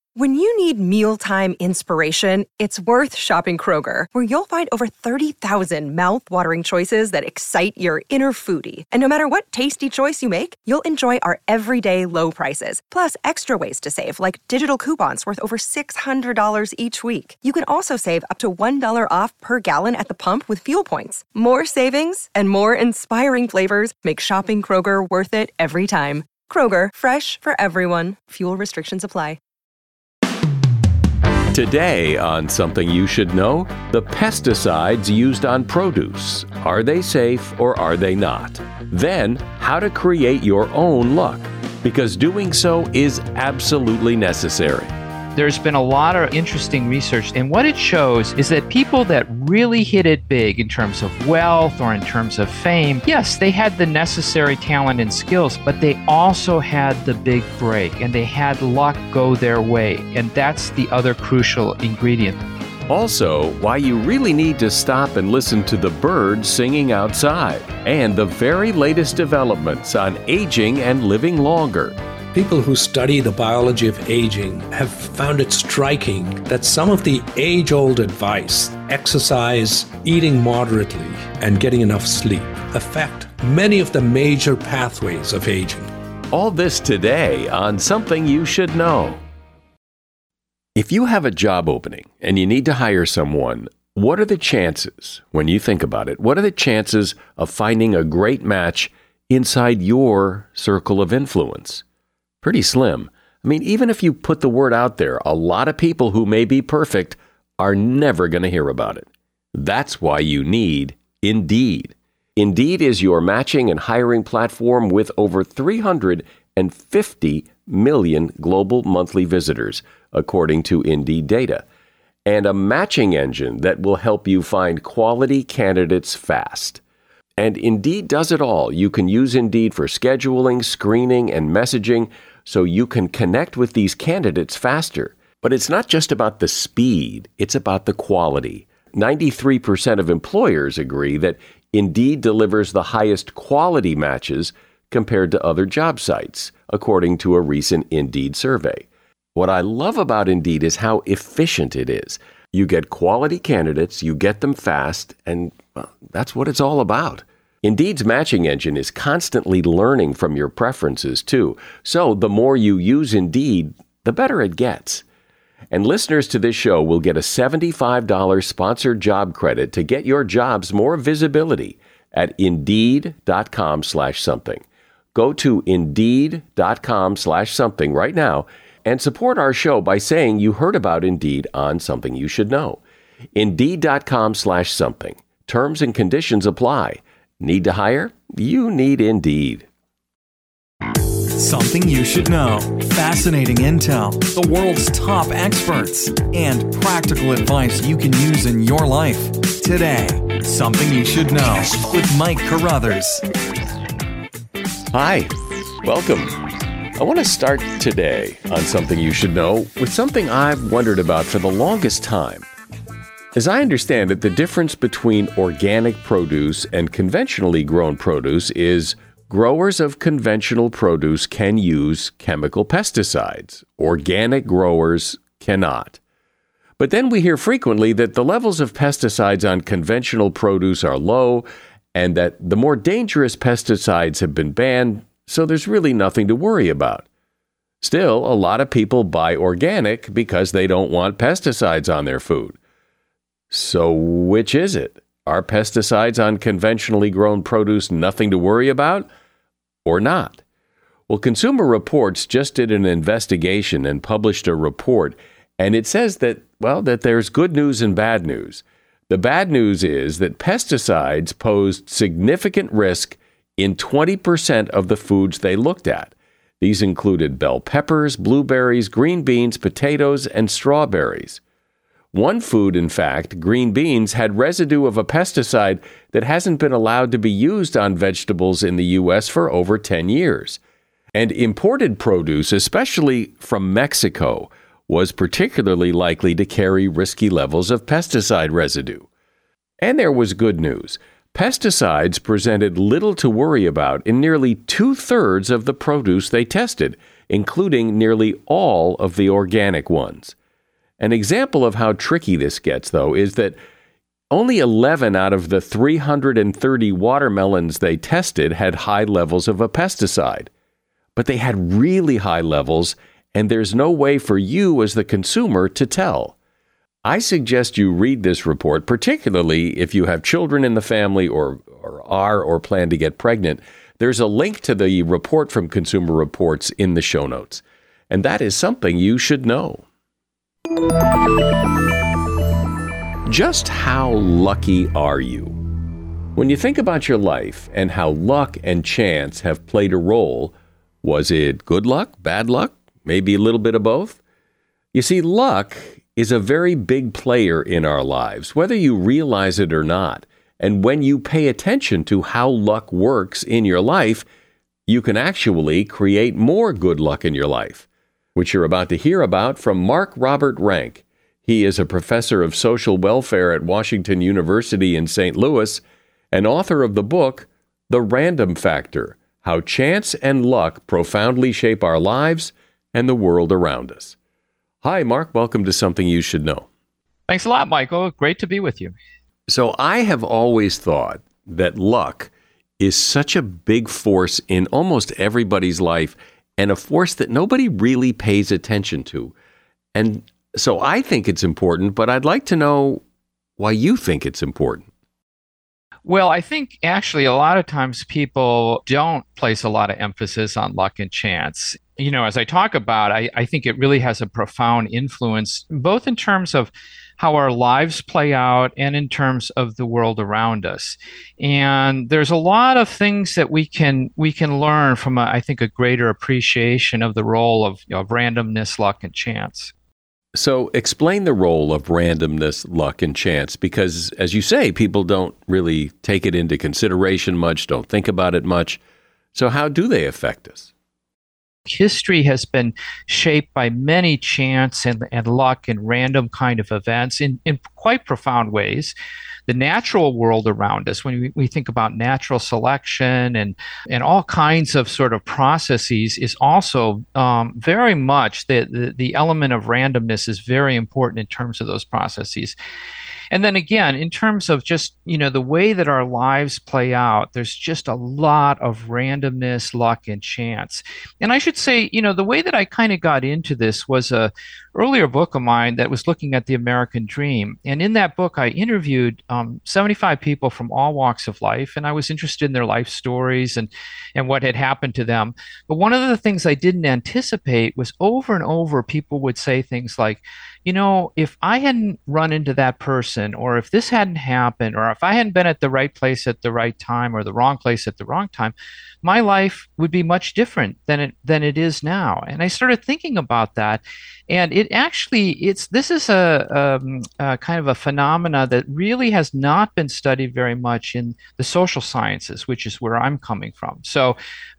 When you need mealtime inspiration, it's worth shopping Kroger, where you'll find over 30,000 mouth-watering choices that excite your inner foodie. And no matter what tasty choice you make, you'll enjoy our everyday low prices, plus extra ways to save, like digital coupons worth over $600 each week. You can also save up to $1 off per gallon at the pump with fuel points. More savings and more inspiring flavors make shopping Kroger worth it every time. Kroger, fresh for everyone. Fuel restrictions apply. Today on Something You Should Know, the pesticides used on produce. Are they safe or are they not? Then, how to create your own luck, because doing so is absolutely necessary. There's been a lot of interesting research, and what it shows is that people that really hit it big in terms of wealth or in terms of fame, yes, they had the necessary talent and skills, but they also had the big break, and they had luck go their way, and that's the other crucial ingredient. Also, why you really need to stop and listen to the birds singing outside, and the very latest developments on aging and living longer. People who study the biology of aging have found it striking that some of the age-old advice, exercise, eating moderately, and getting enough sleep, affect many of the major pathways of aging. All this today on Something You Should Know. If you have a job opening and you need to hire someone, what are the chances, when you think about it, what are the chances of finding a great match inside your circle of influence? Pretty slim. I mean, even if you put the word out there, a lot of people who may be perfect are never going to hear about it. That's why you need Indeed. Indeed is your matching and hiring platform with over 350 million global monthly visitors, according to Indeed data, and a matching engine that will help you find quality candidates fast. And Indeed does it all. You can use Indeed for scheduling, screening, and messaging, so you can connect with these candidates faster. But it's not just about the speed, it's about the quality. 93% of employers agree that Indeed delivers the highest quality matches compared to other job sites, according to a recent Indeed survey. What I love about Indeed is how efficient it is. You get quality candidates, you get them fast, and that's what it's all about. Indeed's matching engine is constantly learning from your preferences, too. So the more you use Indeed, the better it gets. And listeners to this show will get a $75 sponsored job credit to get your jobs more visibility at Indeed.com/something. Go to Indeed.com/something right now and support our show by saying you heard about Indeed on Something You Should Know. Indeed.com/something. Terms and conditions apply. Need to hire? You need Indeed. Something you should know. Fascinating intel, the world's top experts, and practical advice you can use in your life. Today, Something You Should Know with Mike Carruthers. Hi, welcome. I want to start today on Something You Should Know with something I've wondered about for the longest time. As I understand it, the difference between organic produce and conventionally grown produce is growers of conventional produce can use chemical pesticides. Organic growers cannot. But then we hear frequently that the levels of pesticides on conventional produce are low and that the more dangerous pesticides have been banned, so there's really nothing to worry about. Still, a lot of people buy organic because they don't want pesticides on their food. So which is it? Are pesticides on conventionally grown produce nothing to worry about or not? Well, Consumer Reports just did an investigation and published a report, and it says that there's good news and bad news. The bad news is that pesticides posed significant risk in 20% of the foods they looked at. These included bell peppers, blueberries, green beans, potatoes, and strawberries. One food, in fact, green beans, had residue of a pesticide that hasn't been allowed to be used on vegetables in the U.S. for over 10 years. And imported produce, especially from Mexico, was particularly likely to carry risky levels of pesticide residue. And there was good news. Pesticides presented little to worry about in nearly 2/3 of the produce they tested, including nearly all of the organic ones. An example of how tricky this gets, though, is that only 11 out of the 330 watermelons they tested had high levels of a pesticide. But they had really high levels, and there's no way for you as the consumer to tell. I suggest you read this report, particularly if you have children in the family or plan to get pregnant. There's a link to the report from Consumer Reports in the show notes. And that is something you should know. Just how lucky are you? When you think about your life and how luck and chance have played a role, was it good luck, bad luck, maybe a little bit of both? You see, luck is a very big player in our lives, whether you realize it or not. And when you pay attention to how luck works in your life, you can actually create more good luck in your life, which you're about to hear about from Mark Robert Rank. He is a professor of social welfare at Washington University in St. Louis and author of the book, The Random Factor: How Chance and Luck Profoundly Shape Our Lives and the World Around Us. Hi, Mark. Welcome to Something You Should Know. Thanks a lot, Michael. Great to be with you. So I have always thought that luck is such a big force in almost everybody's life and a force that nobody really pays attention to. And so I think it's important, but I'd like to know why you think it's important. Well, I think actually a lot of times people don't place a lot of emphasis on luck and chance. You know, as I talk about, I think it really has a profound influence, both in terms of how our lives play out and in terms of the world around us. And there's a lot of things that we can learn from, I think, a greater appreciation of the role of randomness, luck, and chance. So explain the role of randomness, luck, and chance, because, as you say, people don't really take it into consideration much, don't think about it much. So how do they affect us? History has been shaped by many chance and luck and random kind of events in quite profound ways. The natural world around us, when we think about natural selection and all kinds of sort of processes, is also very much the element of randomness is very important in terms of those processes. And then again, in terms of just, the way that our lives play out, there's just a lot of randomness, luck, and chance. And I should say, the way that I kind of got into this was a earlier book of mine that was looking at the American dream. And in that book, I interviewed 75 people from all walks of life, and I was interested in their life stories and what had happened to them. But one of the things I didn't anticipate was over and over, people would say things like, if I hadn't run into that person, or if this hadn't happened, or if I hadn't been at the right place at the right time or the wrong place at the wrong time, my life would be much different than it is now. And I started thinking about that. And this is a kind of a phenomena that really has not been studied very much in the social sciences, which is where I'm coming from. So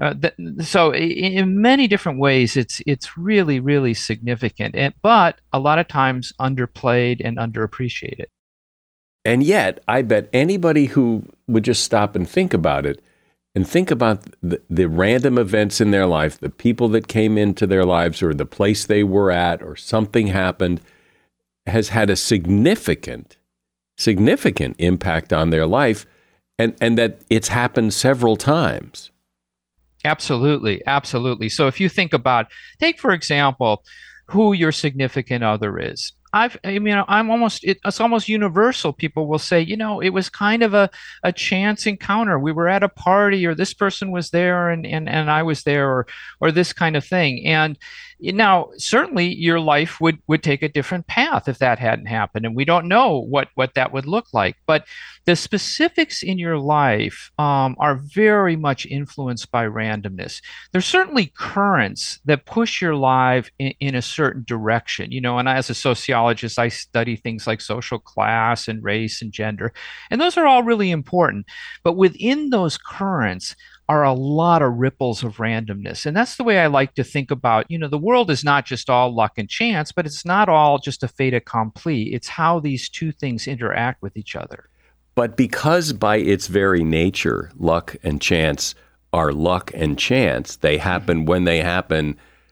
in many different ways, it's really, really significant, but a lot of times underplayed and underappreciated. And yet, I bet anybody who would just stop and think about it, and think about the random events in their life, the people that came into their lives or the place they were at or something happened, has had a significant impact on their life, and that it's happened several times. Absolutely, absolutely. So if you think about, take for example, who your significant other is. It's almost universal. People will say, it was kind of a chance encounter. We were at a party, or this person was there and I was there, or this kind of thing. And now, certainly your life would take a different path if that hadn't happened. And we don't know what that would look like. But the specifics in your life are very much influenced by randomness. There's certainly currents that push your life in a certain direction. And as a sociologist, I study things like social class and race and gender. And those are all really important. But within those currents are a lot of ripples of randomness. And that's the way I like to think about, the world is not just all luck and chance, but it's not all just a fait accompli. It's how these two things interact with each other. But because by its very nature, luck and chance are luck and chance, they happen when they happen,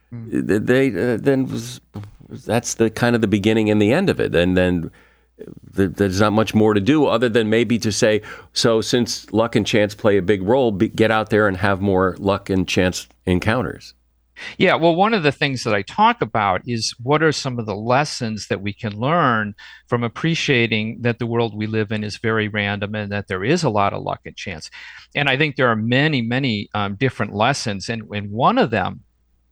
that's the kind of the beginning and the end of it. And then there's not much more to do other than maybe to say, so since luck and chance play a big role, get out there and have more luck and chance encounters. Yeah, well, one of the things that I talk about is what are some of the lessons that we can learn from appreciating that the world we live in is very random and that there is a lot of luck and chance. And I think there are many, many different lessons. And one of them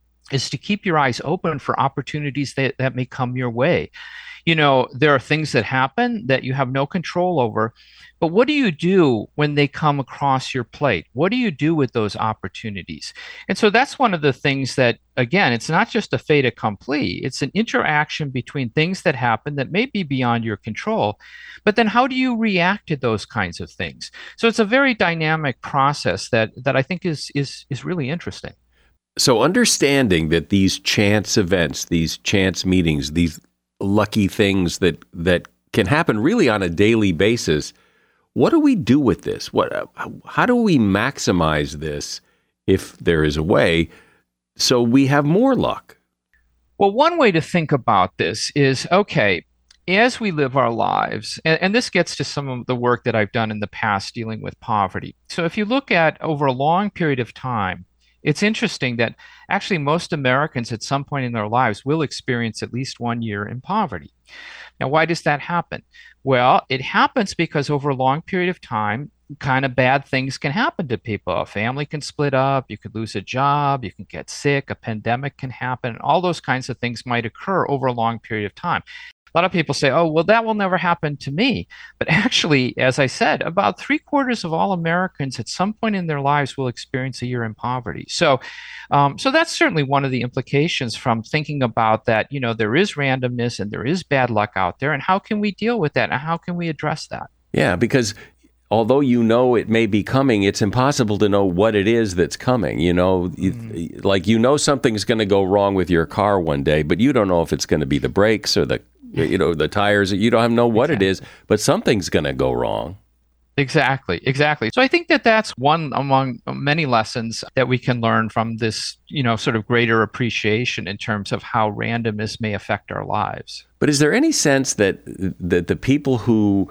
is to keep your eyes open for opportunities that may come your way. You know, there are things that happen that you have no control over, but what do you do when they come across your plate? What do you do with those opportunities? And so that's one of the things that, again, it's not just a fait accompli. It's an interaction between things that happen that may be beyond your control, but then how do you react to those kinds of things? So it's a very dynamic process that I think is really interesting. So understanding that these chance events, these chance meetings, these lucky things that can happen really on a daily basis, what do we do with this? How do we maximize this, if there is a way, so we have more luck? Well, one way to think about this is, okay, as we live our lives, and this gets to some of the work that I've done in the past dealing with poverty. So if you look at over a long period of time, it's interesting that actually most Americans at some point in their lives will experience at least 1 year in poverty. Now, why does that happen? Well, it happens because over a long period of time, kind of bad things can happen to people. A family can split up, you could lose a job, you can get sick, a pandemic can happen, all those kinds of things might occur over a long period of time. A lot of people say, oh, well, that will never happen to me. But actually, as I said, about 3/4 of all Americans at some point in their lives will experience a year in poverty. So that's certainly one of the implications from thinking about that, you know, there is randomness and there is bad luck out there. And how can we deal with that? And how can we address that? Yeah, because although you know it may be coming, it's impossible to know what it is that's coming. You know, like you know something's going to go wrong with your car one day, but you don't know if it's going to be the brakes or the tires. You don't know what it is, but something's going to go wrong. Exactly. So I think that that's one among many lessons that we can learn from this, you know, sort of greater appreciation in terms of how randomness may affect our lives. But is there any sense that the people who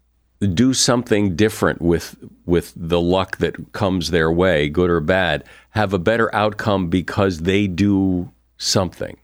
do something different with the luck that comes their way, good or bad, have a better outcome because they do something?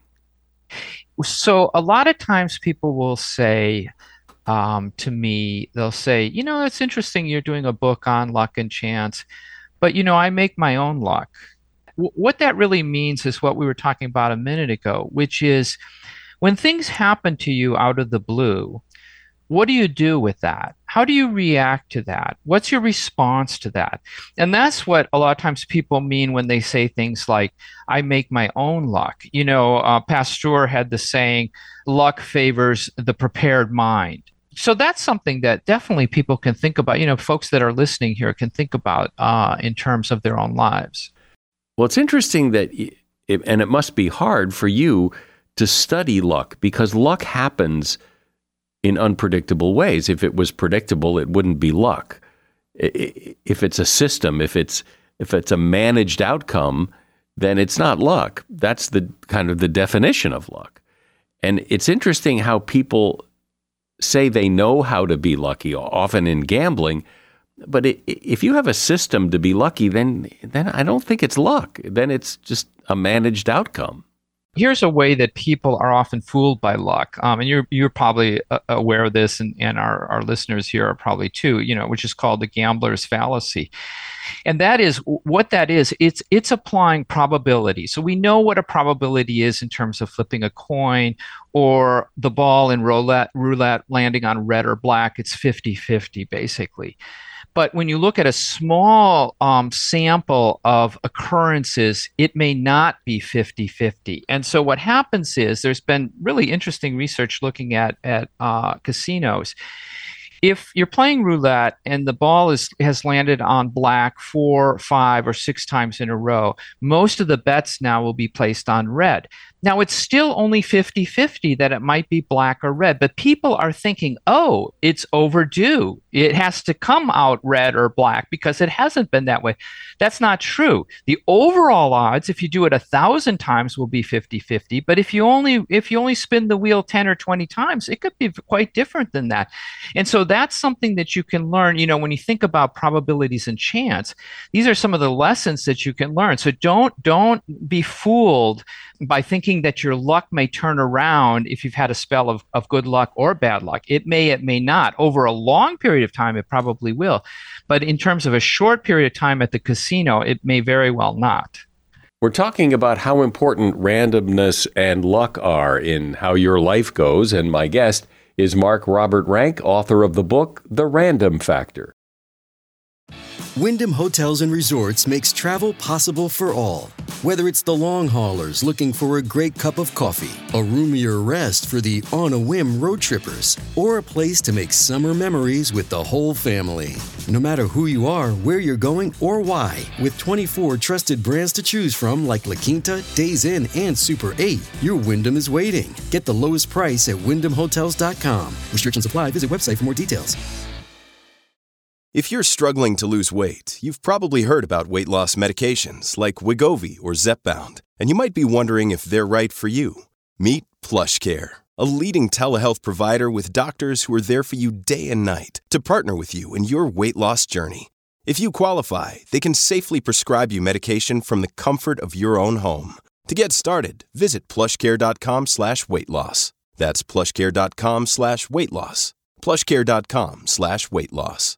So a lot of times people will say to me, they'll say, you know, it's interesting you're doing a book on luck and chance, but, you know, I make my own luck. What that really means is what we were talking about a minute ago, which is when things happen to you out of the blue, what do you do with that? How do you react to that? What's your response to that? And that's what a lot of times people mean when they say things like, I make my own luck. You know, Pasteur had the saying, luck favors the prepared mind. So that's something that definitely people can think about. You know, folks that are listening here can think about in terms of their own lives. Well, it's interesting that, and it must be hard for you to study luck, because luck happens in unpredictable ways. If it was predictable, it wouldn't be luck. If it's a system, if it's a managed outcome, then it's not luck. That's the kind of the definition of luck. And it's interesting how people say they know how to be lucky, often in gambling. But if you have a system to be lucky, then I don't think it's luck. Then it's just a managed outcome. Here's a way that people are often fooled by luck, and you're probably aware of this, and our listeners here are probably too. You know, which is called the gambler's fallacy, and that is what that is. It's applying probability. So we know what a probability is in terms of flipping a coin or the ball in roulette landing on red or black. It's 50-50 basically. But when you look at a small sample of occurrences, it may not be 50-50. And so what happens is there's been really interesting research looking at casinos. If you're playing roulette and the ball has landed on black 4, 5, or 6 times in a row, most of the bets now will be placed on red. Now, it's still only 50-50 that it might be black or red, but people are thinking, oh, it's overdue. It has to come out red or black because it hasn't been that way. That's not true. The overall odds, if you do it 1,000 times, will be 50-50. But if you only spin the wheel 10 or 20 times, it could be quite different than that. And so that's something that you can learn. When you think about probabilities and chance, these are some of the lessons that you can learn. So don't be fooled by thinking that your luck may turn around if you've had a spell of good luck or bad luck. It may not. Over a long period of time, it probably will. But in terms of a short period of time at the casino, it may very well not. We're talking about how important randomness and luck are in how your life goes, and my guest is Mark Robert Rank, author of the book, The Random Factor. Wyndham Hotels and Resorts makes travel possible for all. Whether it's the long haulers looking for a great cup of coffee, a roomier rest for the on-a-whim road trippers, or a place to make summer memories with the whole family. No matter who you are, where you're going, or why, with 24 trusted brands to choose from like La Quinta, Days Inn, and Super 8, your Wyndham is waiting. Get the lowest price at WyndhamHotels.com. Restrictions apply. Visit website for more details. If you're struggling to lose weight, you've probably heard about weight loss medications like Wegovy or Zepbound, and you might be wondering if they're right for you. Meet PlushCare, a leading telehealth provider with doctors who are there for you day and night to partner with you in your weight loss journey. If you qualify, they can safely prescribe you medication from the comfort of your own home. To get started, visit plushcare.com/weight-loss. That's plushcare.com/weight-loss. plushcare.com/weight-loss.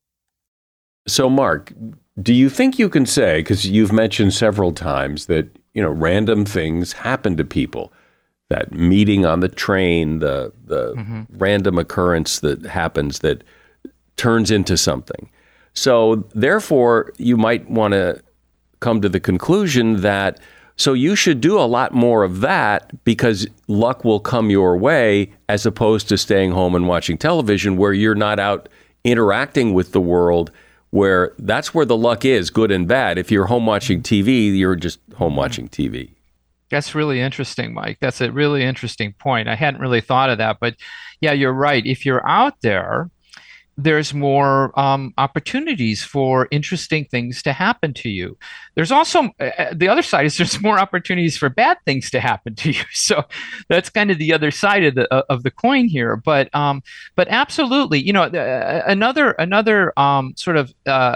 So, Mark, do you think you can say, because you've mentioned several times that, random things happen to people, that meeting on the train, the random occurrence that happens that turns into something. So, therefore, you might want to come to the conclusion that, so you should do a lot more of that because luck will come your way as opposed to staying home and watching television where you're not out interacting with the world, where that's where the luck is, good and bad. If you're home watching TV, you're just home watching TV. That's really interesting, Mike. That's a really interesting point. I hadn't really thought of that, but yeah, you're right. If you're out there, there's more opportunities for interesting things to happen to you. There's also the other side is there's more opportunities for bad things to happen to you. So that's kind of the other side of the coin here. But absolutely, another sort of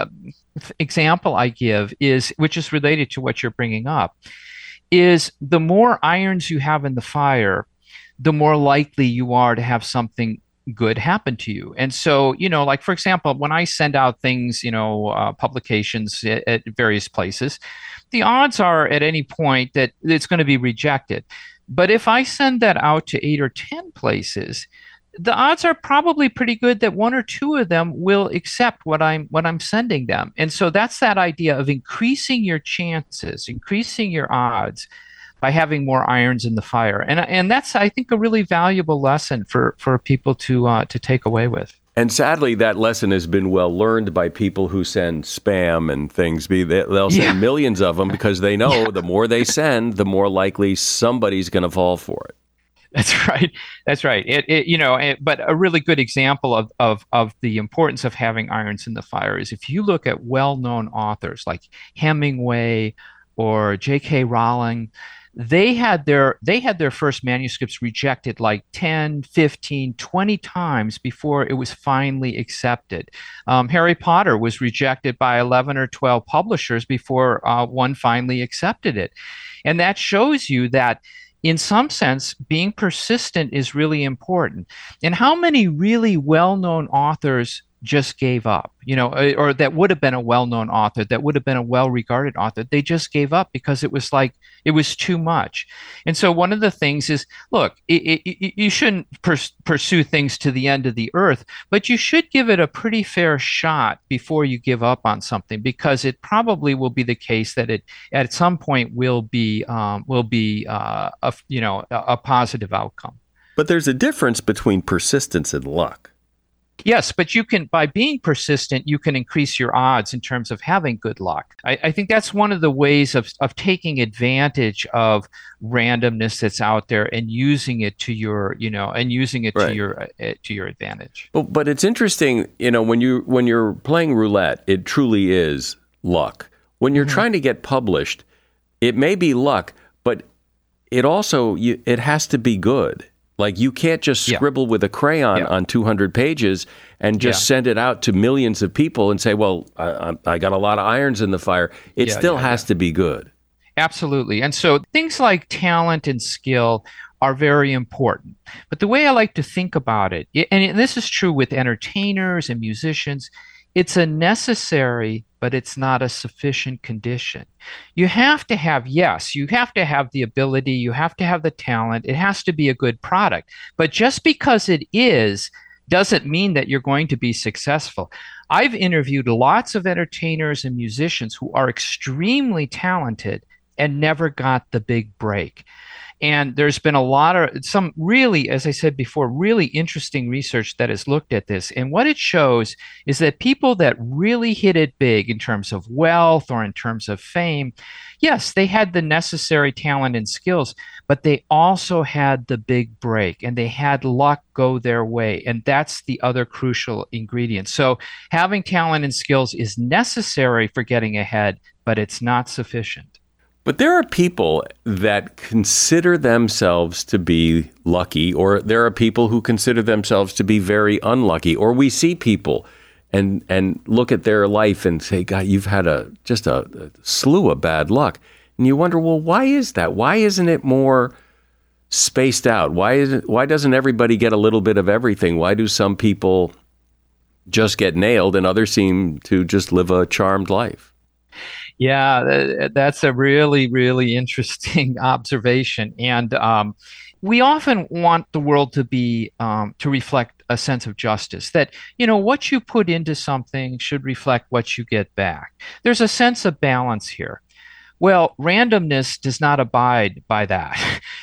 example I give is, which is related to what you're bringing up, is the more irons you have in the fire, the more likely you are to have something good happen to you. And so, like, for example, when I send out things, publications at various places, the odds are at any point that it's going to be rejected. But if I send that out to 8 or 10 places, the odds are probably pretty good that 1 or 2 of them will accept what I'm sending them. And so that's that idea of increasing your chances, increasing your odds by having more irons in the fire. And that's, I think, a really valuable lesson for people to take away with. And sadly, that lesson has been well learned by people who send spam and things. They'll send millions of them because they know the more they send, the more likely somebody's going to fall for it. That's right. That's right. But a really good example of the importance of having irons in the fire is if you look at well-known authors like Hemingway or J.K. Rowling. They had their first manuscripts rejected like 10, 15, 20 times before it was finally accepted. Harry Potter was rejected by 11 or 12 publishers before one finally accepted it. And that shows you that, in some sense, being persistent is really important. And how many really well-known authors just gave up, or that would have been a well-known author, that would have been a well-regarded author. They just gave up because it was too much. And so one of the things is, look, you shouldn't pursue things to the end of the earth, but you should give it a pretty fair shot before you give up on something, because it probably will be the case that it at some point will be a positive outcome. But there's a difference between persistence and luck. Yes, but you can, by being persistent, you can increase your odds in terms of having good luck. I think that's one of the ways of taking advantage of randomness that's out there and using it to your, and using it Right. to your advantage. But it's interesting, when you're playing roulette, it truly is luck. When you're trying to get published, it may be luck, but it also it has to be good. Like you can't just scribble with a crayon on 200 pages and just send it out to millions of people and say, well, I got a lot of irons in the fire. It still has to be good. Absolutely. And so things like talent and skill are very important. But the way I like to think about it, and this is true with entertainers and musicians, it's a necessary, but it's not a sufficient condition. You have to have the ability, you have to have the talent, it has to be a good product. But just because it is, doesn't mean that you're going to be successful. I've interviewed lots of entertainers and musicians who are extremely talented and never got the big break. And there's been some really, as I said before, really interesting research that has looked at this. And what it shows is that people that really hit it big in terms of wealth or in terms of fame, yes, they had the necessary talent and skills, but they also had the big break and they had luck go their way. And that's the other crucial ingredient. So having talent and skills is necessary for getting ahead, but it's not sufficient. But there are people that consider themselves to be lucky, or there are people who consider themselves to be very unlucky, or we see people and look at their life and say, God, you've had just a slew of bad luck. And you wonder, well, why is that? Why isn't it more spaced out? Why doesn't everybody get a little bit of everything? Why do some people just get nailed and others seem to just live a charmed life? Yeah, that's a really, really interesting observation. And we often want the world to be to reflect a sense of justice, that, what you put into something should reflect what you get back. There's a sense of balance here. Well, randomness does not abide by that.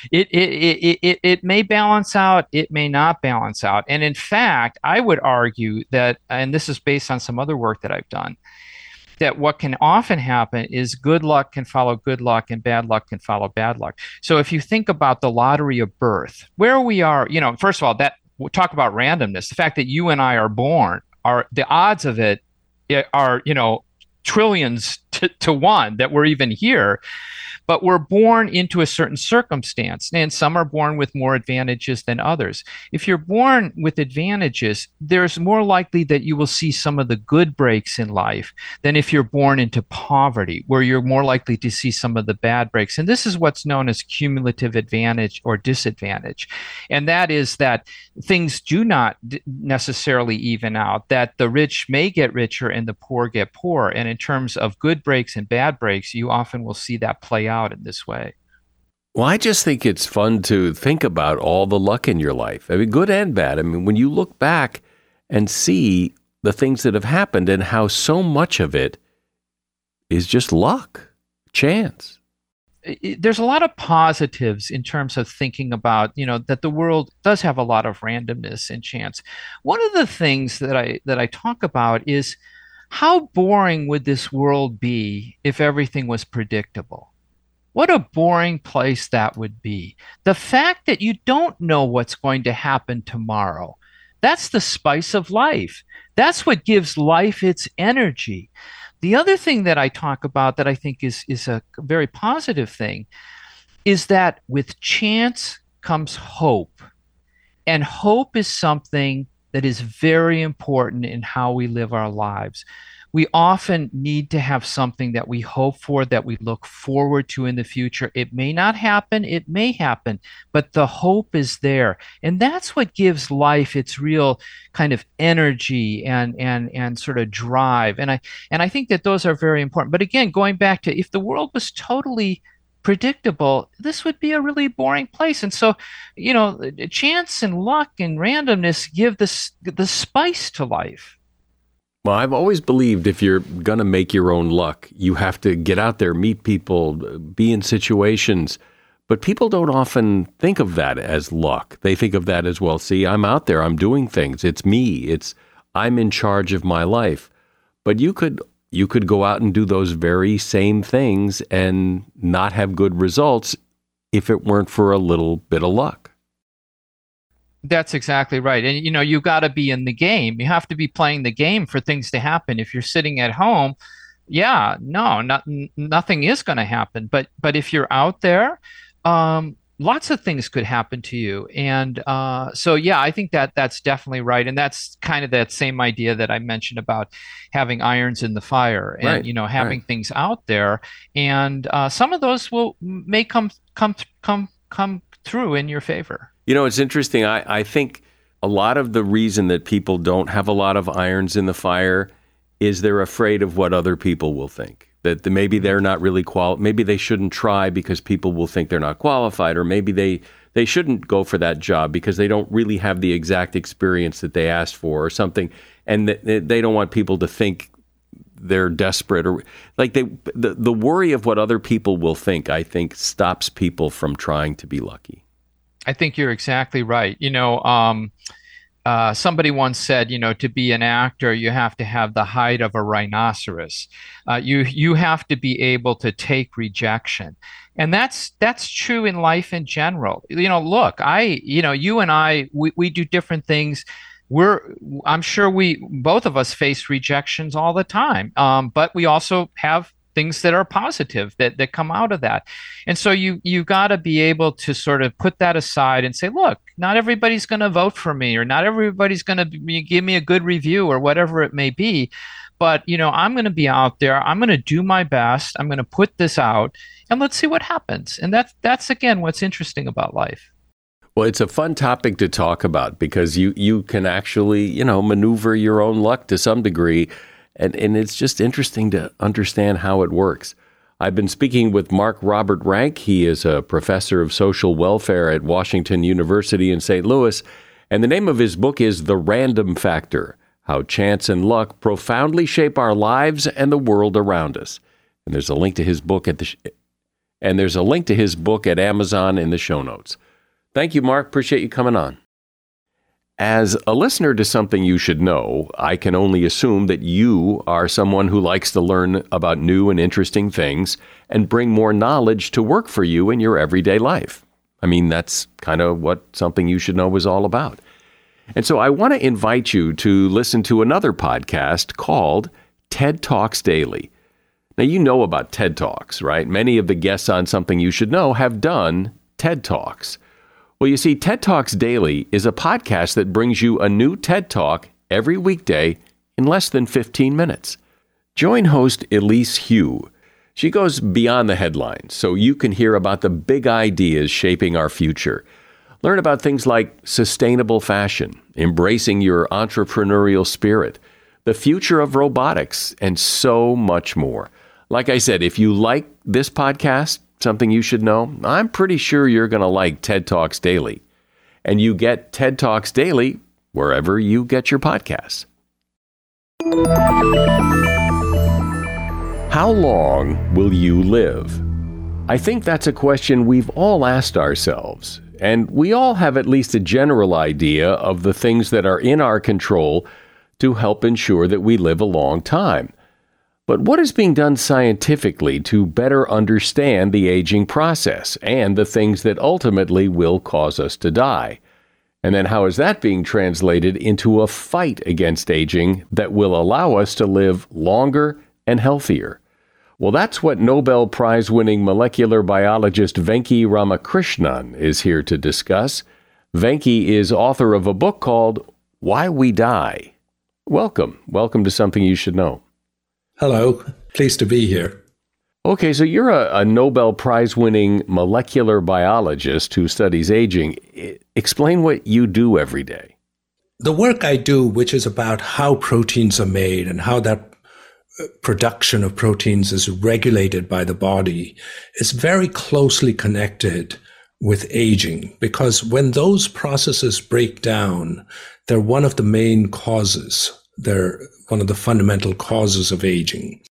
It may balance out, it may not balance out. And in fact, I would argue that, and this is based on some other work that I've done, that what can often happen is good luck can follow good luck and bad luck can follow bad luck. So if you think about the lottery of birth, where we are, first of all, that we'll talk about randomness. The fact that you and I are born, the odds of it are, trillions to one that we're even here. But we're born into a certain circumstance, and some are born with more advantages than others. If you're born with advantages, there's more likely that you will see some of the good breaks in life than if you're born into poverty, where you're more likely to see some of the bad breaks. And this is what's known as cumulative advantage or disadvantage. And that is that things do not necessarily even out, that the rich may get richer and the poor get poorer. And in terms of good breaks and bad breaks, you often will see that play out in this way. Well, I just think it's fun to think about all the luck in your life. I mean, good and bad. I mean, when you look back and see the things that have happened and how so much of it is just luck, chance. There's a lot of positives in terms of thinking about, that the world does have a lot of randomness and chance. One of the things that I talk about is how boring would this world be if everything was predictable? What a boring place that would be. The fact that you don't know what's going to happen tomorrow, that's the spice of life. That's what gives life its energy. The other thing that I talk about that I think is a very positive thing is that with chance comes hope. And hope is something that is very important in how we live our lives. We often need to have something that we hope for, that we look forward to in the future. It may not happen, it may happen, but the hope is there. And that's what gives life its real kind of energy and sort of drive. And I think that those are very important. But again, going back to, if the world was totally predictable, this would be a really boring place. And so, chance and luck and randomness give the spice to life. Well, I've always believed if you're going to make your own luck, you have to get out there, meet people, be in situations, But people don't often think of that as luck. They think of that as, well, see, I'm out there, I'm doing things. It's me. I'm in charge of my life. But you could go out and do those very same things and not have good results if it weren't for a little bit of luck. That's exactly right. And, you got to be in the game. You have to be playing the game for things to happen. If you're sitting at home, nothing is going to happen. But if you're out there, lots of things could happen to you. And I think that's definitely right. And that's kind of that same idea that I mentioned about having irons in the fire and, having things out there. And some of those may come through in your favor. It's interesting. I think a lot of the reason that people don't have a lot of irons in the fire is they're afraid of what other people will think. That maybe they're not really maybe they shouldn't try because people will think they're not qualified, or maybe they shouldn't go for that job because they don't really have the exact experience that they asked for or something, and they don't want people to think they're desperate, or like the worry of what other people will think, I think, stops people from trying to be lucky. I think you're exactly right. Somebody once said, to be an actor, you have to have the height of a rhinoceros. You have to be able to take rejection. And that's true in life in general. Look, you and I, we do different things. I'm sure both of us face rejections all the time. But we also have things that are positive that come out of that. And so you got to be able to sort of put that aside and say, look, not everybody's going to vote for me, or not everybody's going to give me a good review, or whatever it may be. But, I'm going to be out there. I'm going to do my best. I'm going to put this out, and let's see what happens. And that's again, what's interesting about life. Well, it's a fun topic to talk about because you can actually, maneuver your own luck to some degree. And it's just interesting to understand how it works. I've been speaking with Mark Robert Rank. He is a professor of social welfare at Washington University in St. Louis. And the name of his book is The Random Factor: How Chance and Luck Profoundly Shape Our Lives and the World Around Us. And there's a link to his book at Amazon in the show notes. Thank you, Mark. Appreciate you coming on. As a listener to Something You Should Know, I can only assume that you are someone who likes to learn about new and interesting things and bring more knowledge to work for you in your everyday life. I mean, that's kind of what Something You Should Know is all about. And so I want to invite you to listen to another podcast called TED Talks Daily. Now, you know about TED Talks, right? Many of the guests on Something You Should Know have done TED Talks. Well, you see, TED Talks Daily is a podcast that brings you a new TED Talk every weekday in less than 15 minutes. Join host Elise Hu. She goes beyond the headlines so you can hear about the big ideas shaping our future. Learn about things like sustainable fashion, embracing your entrepreneurial spirit, the future of robotics, and so much more. Like I said, if you like this podcast, Something You Should Know, I'm pretty sure you're going to like TED Talks Daily. And you get TED Talks Daily wherever you get your podcasts. How long will you live? I think that's a question we've all asked ourselves. And we all have at least a general idea of the things that are in our control to help ensure that we live a long time. But what is being done scientifically to better understand the aging process and the things that ultimately will cause us to die? And then how is that being translated into a fight against aging that will allow us to live longer and healthier? Well, that's what Nobel Prize-winning molecular biologist Venki Ramakrishnan is here to discuss. Venki is author of a book called Why We Die. Welcome to Something You Should Know. Hello, pleased to be here. Okay, so you're a Nobel Prize-winning molecular biologist who studies aging. Explain what you do every day. The work I do, which is about how proteins are made and how that production of proteins is regulated by the body, is very closely connected with aging, because when those processes break down, they're one of the main causes. They're one of the fundamental causes of aging.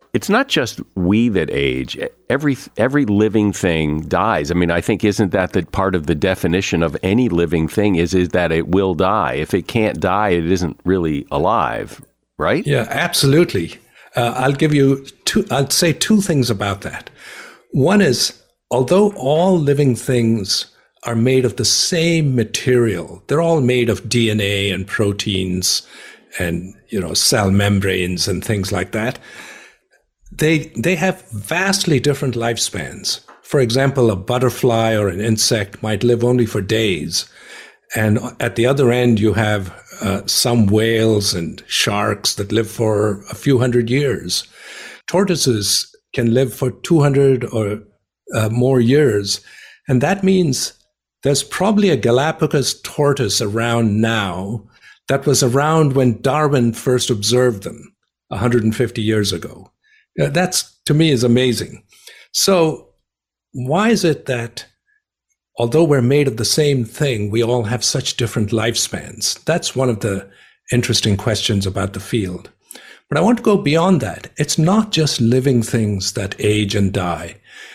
it's not just we that age. Every living thing dies. I mean, I think isn't that the part of the definition of any living thing is that it will die. If it can't die, it isn't really alive, right? Yeah, absolutely. I'll say two things about that. One is, although all living things are made of the same material, they're all made of DNA and proteins and, cell membranes and things like that. They have vastly different lifespans. For example, a butterfly or an insect might live only for days. And at the other end, you have some whales and sharks that live for a few hundred years. Tortoises can live for 200 or more years. And that means there's probably a Galapagos tortoise around now that was around when Darwin first observed them 150 years ago. That's, to me, is amazing. So why is it that although we're made of the same thing, we all have such different lifespans? That's one of the interesting questions about the field. But I want to go beyond that. It's not just living things that age and die.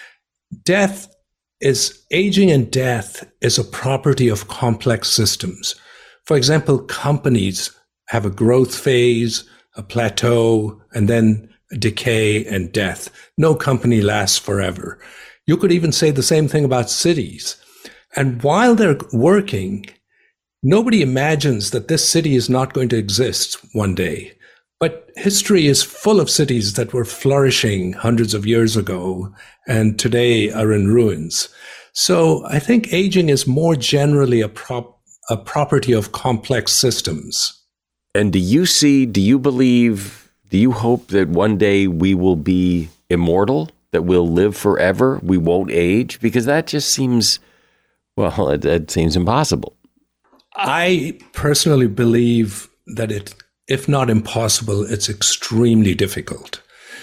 Aging and death is a property of complex systems. For example, companies have a growth phase, a plateau, and then decay and death. No company lasts forever. You could even say the same thing about cities. And while they're working, nobody imagines that this city is not going to exist one day. But history is full of cities that were flourishing hundreds of years ago and today are in ruins. So I think aging is more generally a property of complex systems. And do you believe, do you hope that one day we will be immortal, that we'll live forever, we won't age? Because that just seems, well, it seems impossible. I personally believe that if not impossible, it's extremely difficult.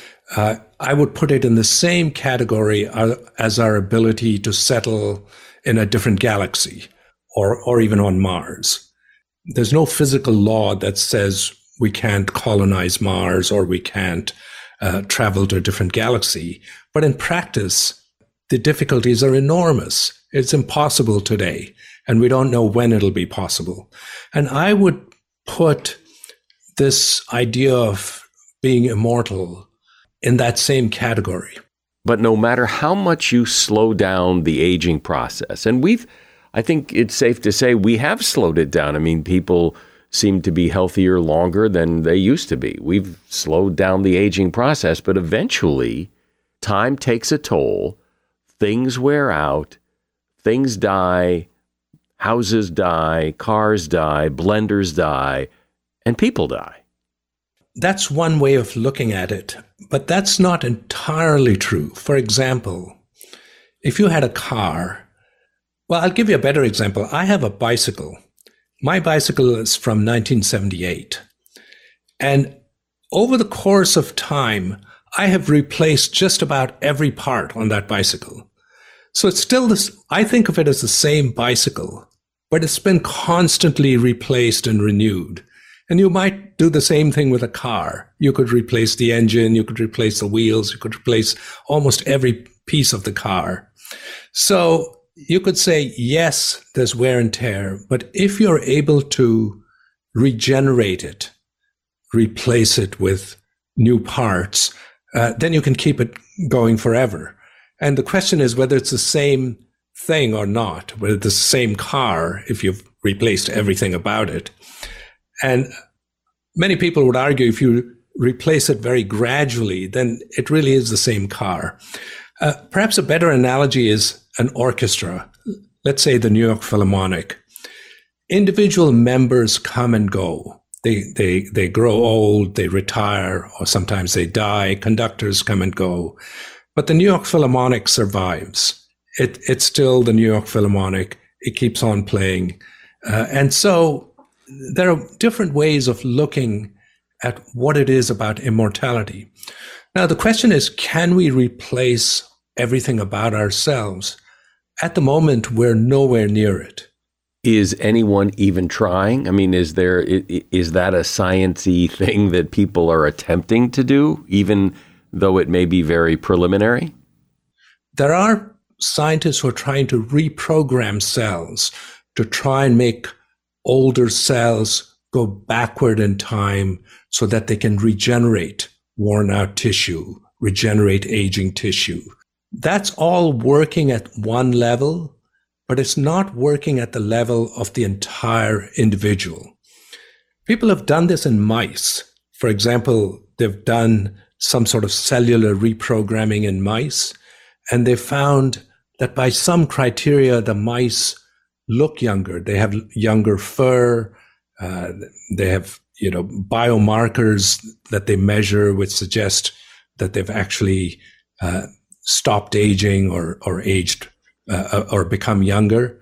I would put it in the same category as our ability to settle in a different galaxy or even on Mars. There's no physical law that says we can't colonize Mars or we can't travel to a different galaxy. But in practice, the difficulties are enormous. It's impossible today, and we don't know when it'll be possible. And I would put this idea of being immortal in that same category. But no matter how much you slow down the aging process, and I think it's safe to say we have slowed it down. I mean, people seem to be healthier longer than they used to be. We've slowed down the aging process, but eventually time takes a toll. Things wear out, things die, houses die, cars die, blenders die, and people die. That's one way of looking at it, but that's not entirely true. For example, if you had a car, well, I'll give you a better example. I have a bicycle. My bicycle is from 1978. And over the course of time, I have replaced just about every part on that bicycle. So it's still this, I think of it as the same bicycle, but it's been constantly replaced and renewed. And you might do the same thing with a car. You could replace the engine, you could replace the wheels, you could replace almost every piece of the car. So you could say, yes, there's wear and tear, but if you're able to regenerate it, replace it with new parts, then you can keep it going forever. And the question is whether it's the same thing or not, whether it's the same car if you've replaced everything about it. And many people would argue if you replace it very gradually, then it really is the same car. Perhaps a better analogy is an orchestra. Let's say the New York Philharmonic. Individual members come and go. They grow old, they retire, or sometimes they die. Conductors come and go. But the New York Philharmonic survives. It's still the New York Philharmonic. It keeps on playing. And so there are different ways of looking at what it is about immortality. Now, the question is, can we replace everything about ourselves? At the moment, we're nowhere near it. Is anyone even trying? I mean, is that a science-y thing that people are attempting to do? Even though it may be very preliminary? There are scientists who are trying to reprogram cells to try and make older cells go backward in time so that they can regenerate worn out tissue, regenerate aging tissue. That's all working at one level, but it's not working at the level of the entire individual. People have done this in mice. For example, they've done some sort of cellular reprogramming in mice, and they found that by some criteria, the mice look younger. They have younger fur. They have, biomarkers that they measure which suggest that they've actually stopped aging or aged or become younger.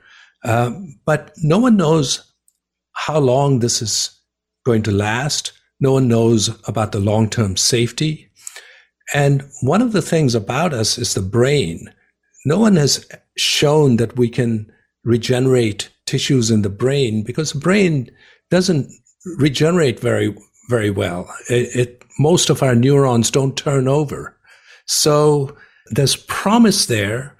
But no one knows how long this is going to last. No one knows about the long-term safety. And one of the things about us is the brain. No one has shown that we can regenerate tissues in the brain because the brain doesn't regenerate very, very well. Most of our neurons don't turn over. So there's promise there,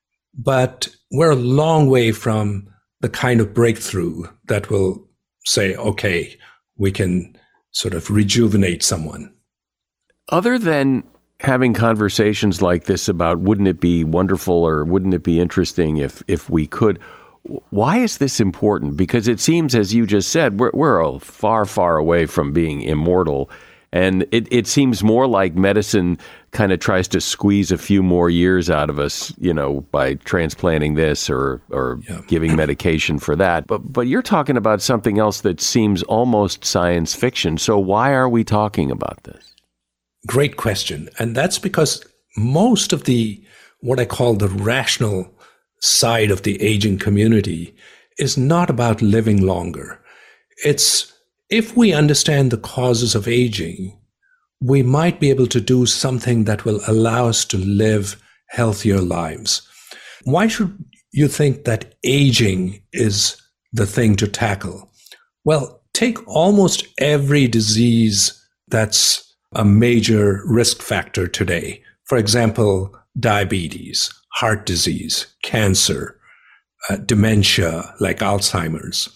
but we're a long way from the kind of breakthrough that will say, okay, we can sort of rejuvenate someone. Other than having conversations like this about wouldn't it be wonderful or wouldn't it be interesting if we could, why is this important? Because it seems, as you just said, we're far, far away from being immortal. And it seems more like medicine kind of tries to squeeze a few more years out of us, by transplanting this or giving medication for that. But you're talking about something else that seems almost science fiction. So why are we talking about this? Great question. And that's because most of what I call the rational side of the aging community is not about living longer. It's if we understand the causes of aging, we might be able to do something that will allow us to live healthier lives. Why should you think that aging is the thing to tackle? Well, take almost every disease that's a major risk factor today. For example, diabetes, heart disease, cancer, dementia like Alzheimer's.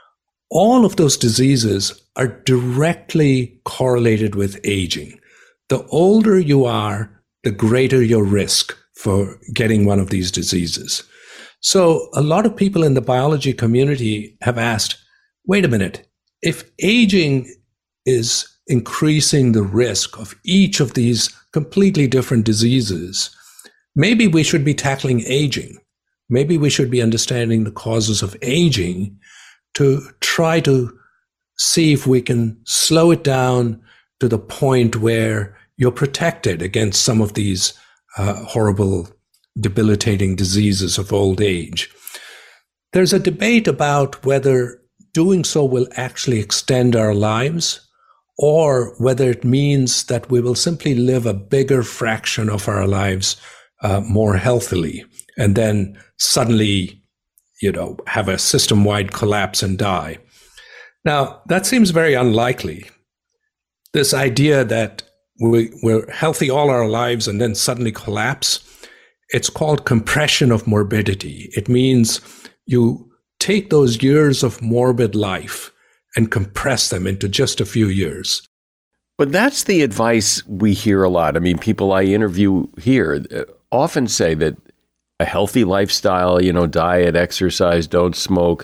All of those diseases are directly correlated with aging. The older you are, the greater your risk for getting one of these diseases. So a lot of people in the biology community have asked, wait a minute, if aging is increasing the risk of each of these completely different diseases, maybe we should be tackling aging. Maybe we should be understanding the causes of aging to try to see if we can slow it down to the point where you're protected against some of these horrible, debilitating diseases of old age. There's a debate about whether doing so will actually extend our lives or whether it means that we will simply live a bigger fraction of our lives more healthily and then suddenly have a system-wide collapse and die. Now, that seems very unlikely. This idea that we're healthy all our lives and then suddenly collapse, it's called compression of morbidity. It means you take those years of morbid life and compress them into just a few years. But that's the advice we hear a lot. I mean, people I interview here often say that a healthy lifestyle, diet, exercise, don't smoke,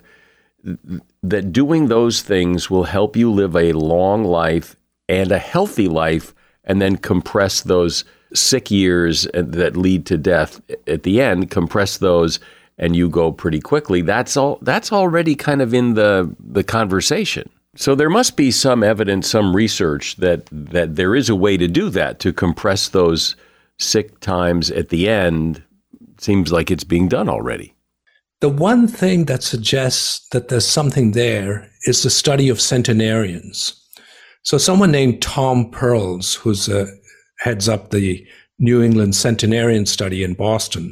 that doing those things will help you live a long life and a healthy life and then compress those sick years that lead to death at the end, compress those and you go pretty quickly. That's already kind of in the conversation. So there must be some evidence, some research that there is a way to do that, to compress those sick times at the end. Seems like it's being done already. The one thing that suggests that there's something there is the study of centenarians. So someone named Tom Pearls, who's heads up the New England Centenarian Study in Boston,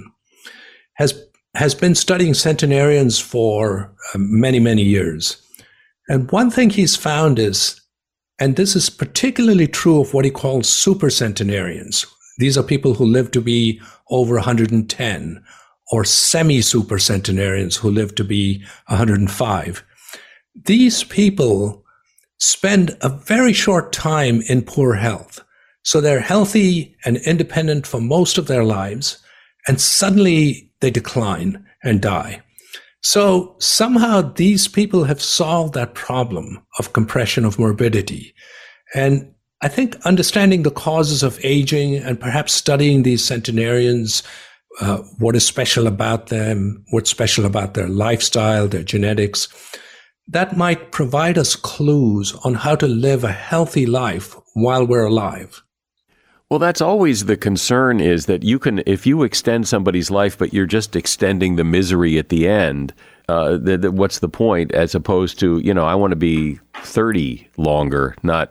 has been studying centenarians for many, many years. And one thing he's found is, and this is particularly true of what he calls supercentenarians, These are people who live to be over 110, or semi-supercentenarians who live to be 105. These people spend a very short time in poor health. So they're healthy and independent for most of their lives, and suddenly they decline and die. So somehow these people have solved that problem of compression of morbidity. And I think understanding the causes of aging and perhaps studying these centenarians, what is special about them, what's special about their lifestyle, their genetics, that might provide us clues on how to live a healthy life while we're alive. Well, that's always the concern, is that you can, if you extend somebody's life, but you're just extending the misery at the end, what's the point? As opposed to, I want to be 30 longer, not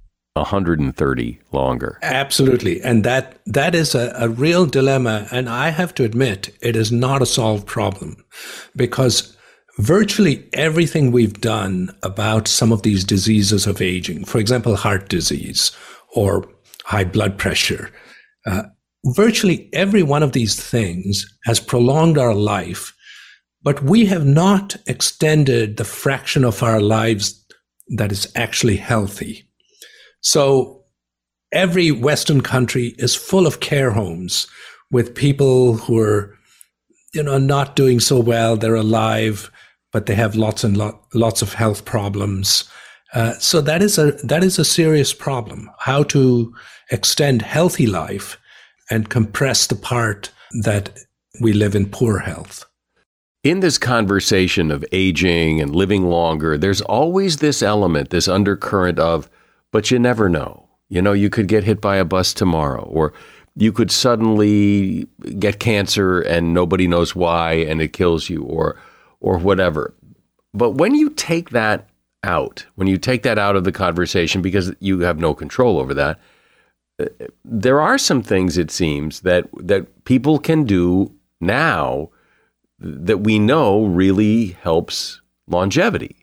130 longer. Absolutely. And that is a real dilemma. And I have to admit, it is not a solved problem, because virtually everything we've done about some of these diseases of aging, for example, heart disease or high blood pressure, virtually every one of these things has prolonged our life, but we have not extended the fraction of our lives that is actually healthy. So every Western country is full of care homes with people who are, not doing so well. They're alive, but they have lots of health problems. So that is a serious problem, how to extend healthy life and compress the part that we live in poor health. In this conversation of aging and living longer, there's always this element, this undercurrent of, but you never know. You could get hit by a bus tomorrow, or you could suddenly get cancer and nobody knows why and it kills you, or whatever. But when you take that out, of the conversation, because you have no control over that, there are some things, it seems, that people can do now that we know really helps longevity.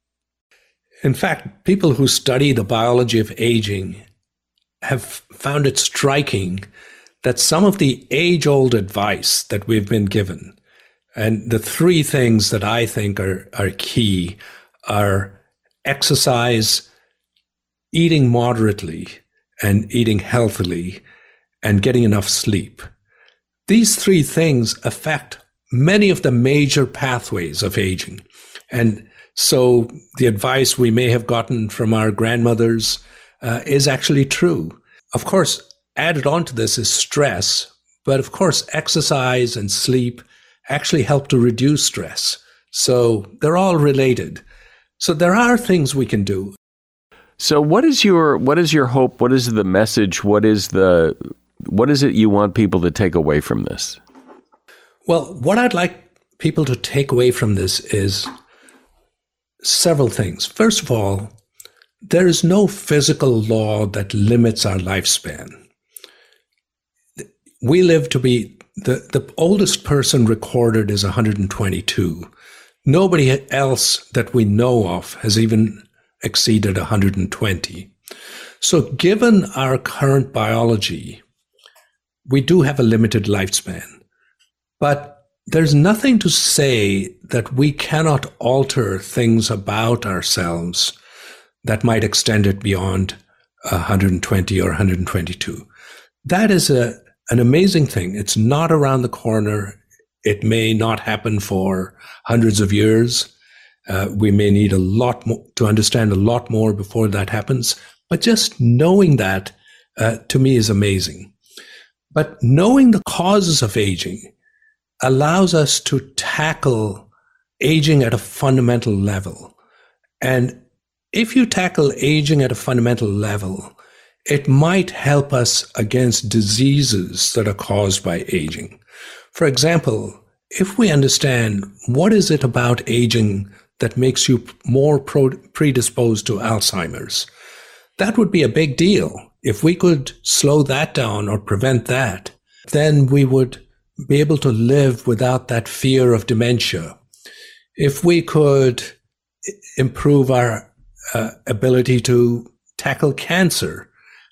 In fact, people who study the biology of aging have found it striking that some of the age-old advice that we've been given, and the three things that I think are key, are exercise, eating moderately, and eating healthily, and getting enough sleep. These three things affect many of the major pathways of aging. And so the advice we may have gotten from our grandmothers is actually true. Of course, added on to this is stress, but of course, exercise and sleep actually help to reduce stress. So they're all related. So there are things we can do. So what is your hope? What is the message? What is it you want people to take away from this? Well, what I'd like people to take away from this is several things. First of all, there is no physical law that limits our lifespan. We live to be, the oldest person recorded is 122. Nobody else that we know of has even exceeded 120. So given our current biology, we do have a limited lifespan. But there's nothing to say that we cannot alter things about ourselves that might extend it beyond 120 or 122. That is an amazing thing. It's not around the corner. It may not happen for hundreds of years. We may need a lot more to understand a lot more before that happens. But just knowing that, to me, is amazing. But knowing the causes of aging allows us to tackle aging at a fundamental level. And if you tackle aging at a fundamental level, it might help us against diseases that are caused by aging. For example, if we understand what is it about aging that makes you more predisposed to Alzheimer's, that would be a big deal. If we could slow that down or prevent that, then we would be able to live without that fear of dementia. If we could improve our ability to tackle cancer,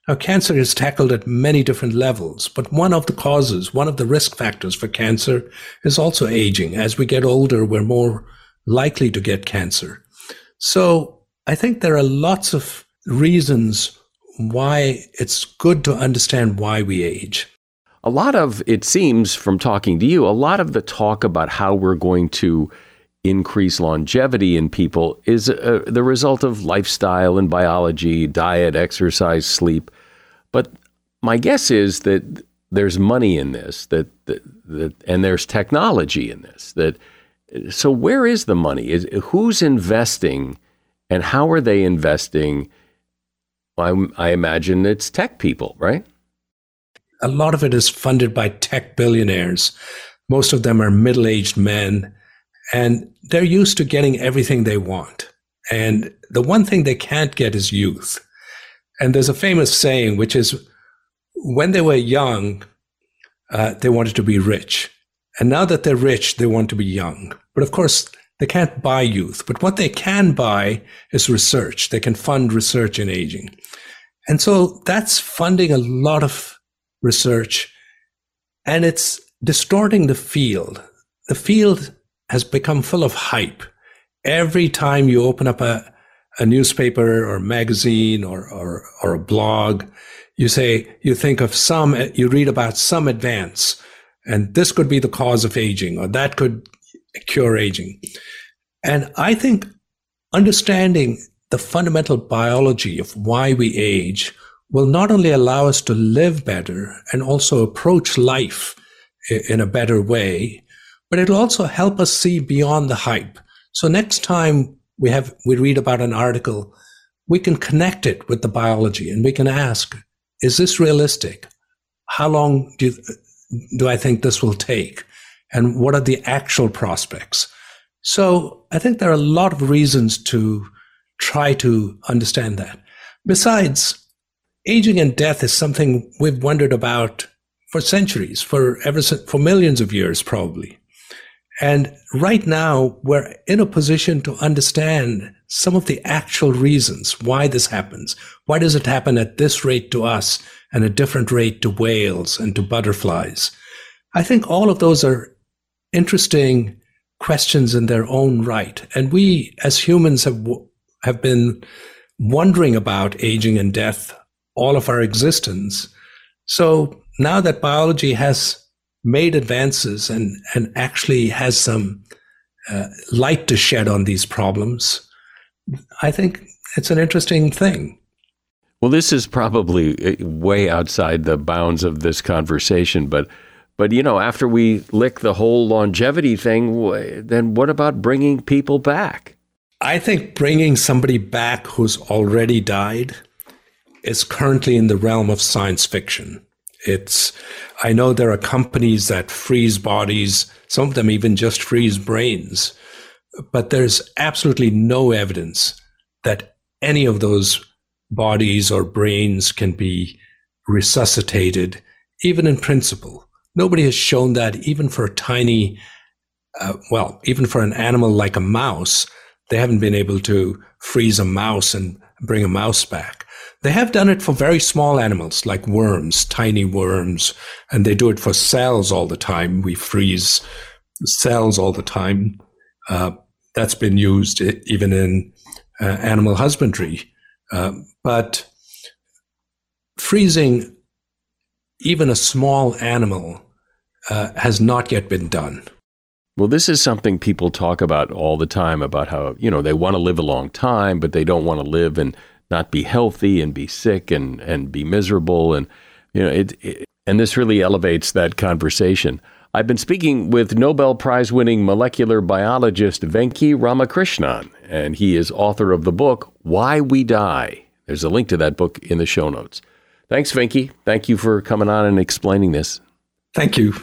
Now, cancer is tackled at many different levels, but one of the risk factors for cancer is also aging. As we get older, we're more likely to get cancer. So I think there are lots of reasons why it's good to understand why we age. A lot of, it seems from talking to you, a lot of the talk about how we're going to increase longevity in people is the result of lifestyle and biology, diet, exercise, sleep. But my guess is that there's money in this, that and there's technology in this. So where is the money? Who's investing, and how are they investing? I imagine it's tech people, right? A lot of it is funded by tech billionaires. Most of them are middle-aged men, and they're used to getting everything they want. And the one thing they can't get is youth. And there's a famous saying, which is, when they were young, they wanted to be rich. And now that they're rich, they want to be young. But of course, they can't buy youth. But what they can buy is research. They can fund research in aging. And so that's funding a lot of research, and it's distorting the field. The field has become full of hype. Every time you open up a newspaper or magazine or a blog, you read about some advance, and this could be the cause of aging, or that could cure aging. And I think understanding the fundamental biology of why we age will not only allow us to live better and also approach life in a better way, but it'll also help us see beyond the hype. So next time we read about an article, we can connect it with the biology, and we can ask, is this realistic? How long do I think this will take? And what are the actual prospects? So I think there are a lot of reasons to try to understand that. Besides, aging and death is something we've wondered about for centuries, for millions of years, probably. And right now, we're in a position to understand some of the actual reasons why this happens. Why does it happen at this rate to us and a different rate to whales and to butterflies? I think all of those are interesting questions in their own right. And we, as humans, have been wondering about aging and death all of our existence. So now that biology has made advances and actually has some light to shed on these problems, I think it's an interesting thing. Well, this is probably way outside the bounds of this conversation, but after we lick the whole longevity thing, then what about bringing people back? I think bringing somebody back who's already died is currently in the realm of science fiction. I know there are companies that freeze bodies, some of them even just freeze brains, but there's absolutely no evidence that any of those bodies or brains can be resuscitated, even in principle. Nobody has shown that even for even for an animal like a mouse. They haven't been able to freeze a mouse and bring a mouse back. They have done it for very small animals like worms, tiny worms, and they do it for cells all the time. We freeze cells all the time. That's been used even in animal husbandry. But freezing even a small animal has not yet been done. Well, this is something people talk about all the time, about how, they want to live a long time, but they don't want to live and not be healthy and be sick and be miserable. And, and this really elevates that conversation. I've been speaking with Nobel Prize-winning molecular biologist Venki Ramakrishnan, and he is author of the book, Why We Die. There's a link to that book in the show notes. Thanks, Venki. Thank you for coming on and explaining this. Thank you.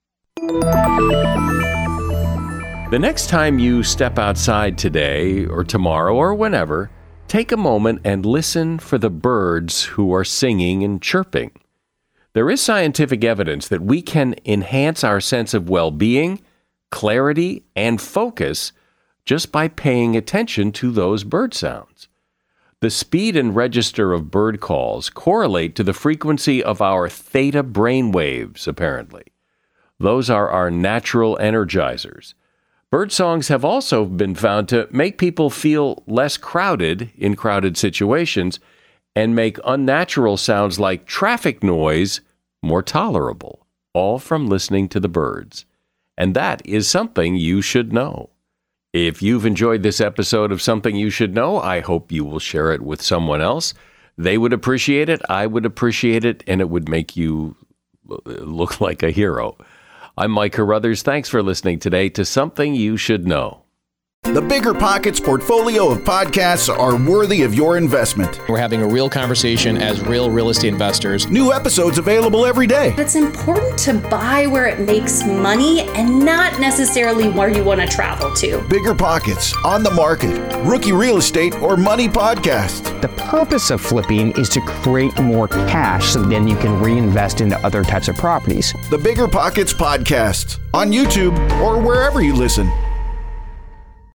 The next time you step outside today or tomorrow or whenever, take a moment and listen for the birds who are singing and chirping. There is scientific evidence that we can enhance our sense of well-being, clarity, and focus just by paying attention to those bird sounds. The speed and register of bird calls correlate to the frequency of our theta brain waves, apparently. Those are our natural energizers. Bird songs have also been found to make people feel less crowded in crowded situations and make unnatural sounds like traffic noise more tolerable, all from listening to the birds. And that is something you should know. If you've enjoyed this episode of Something You Should Know, I hope you will share it with someone else. They would appreciate it, I would appreciate it, and it would make you look like a hero. I'm Mike Carruthers. Thanks for listening today to Something You Should Know. The Bigger Pockets portfolio of podcasts are worthy of your investment. We're having a real conversation as real estate investors. New episodes available every day. It's important to buy where it makes money and not necessarily where you want to travel to. Bigger Pockets, On the Market, Rookie Real Estate, or Money Podcast. The purpose of flipping is to create more cash so then you can reinvest into other types of properties. The Bigger Pockets Podcast on YouTube or wherever you listen.